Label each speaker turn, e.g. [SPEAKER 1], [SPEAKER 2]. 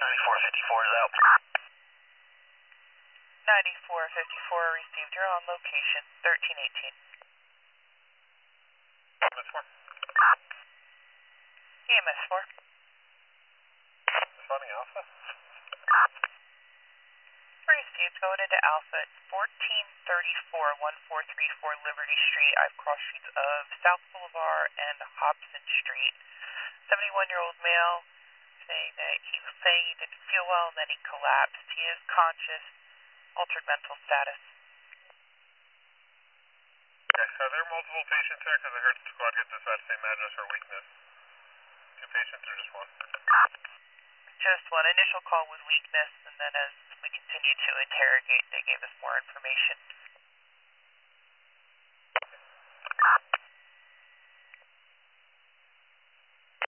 [SPEAKER 1] 9454 is out.
[SPEAKER 2] 9454 received. You're on location 1318.
[SPEAKER 3] EMS 4.
[SPEAKER 2] EMS 4.
[SPEAKER 3] Responding Alpha.
[SPEAKER 2] Received. Going into Alpha at 1434 Liberty Street. I've crossed streets of South Boulevard and Hobson Street. 71-year-old male saying that he was saying he didn't feel well and then he collapsed. He is conscious. Altered mental status.
[SPEAKER 3] Okay, are there multiple patients there? Because I heard the squad get dispatched same address or weakness. 2 patients or just 1?
[SPEAKER 2] Just one. Initial call was weakness, and then as we continued to interrogate, they gave us more information.